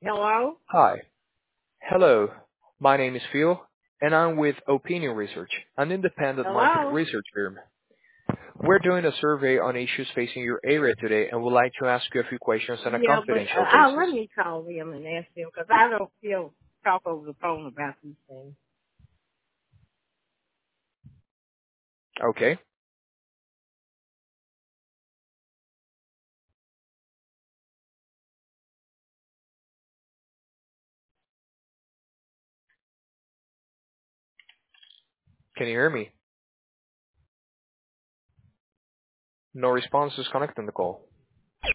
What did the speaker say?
Hello? Hi. Hello. My name is Phil, and I'm with Opinion Research, an independent market Hello? research firm. We're doing a survey on issues facing your area today and would like to ask you a few questions on a Yeah, but confidential basis. let me call them and ask them because I don't feel talk over the phone about these things. Okay. Can you hear me? No response is connecting the call.